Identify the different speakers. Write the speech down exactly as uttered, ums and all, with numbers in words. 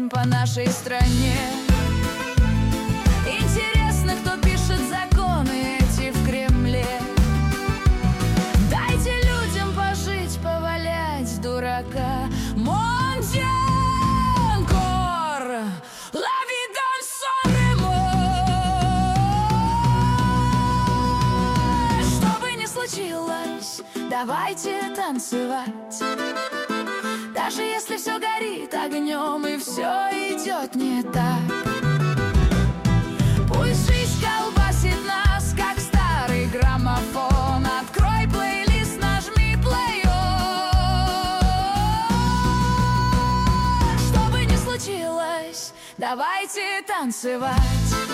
Speaker 1: ходим по нашей стране. Интересно, кто пишет законы эти в Кремле. Дайте людям пожить, повалять дурака. Mon Dieu, encore la vie dans son remords. Что бы ни случилось, давайте танцевать. Даже если все горит огнем и все идет не так. Пусть жизнь колбасит нас, как старый граммофон. Открой плейлист, нажми плей-он. Что бы ни случилось, давайте танцевать.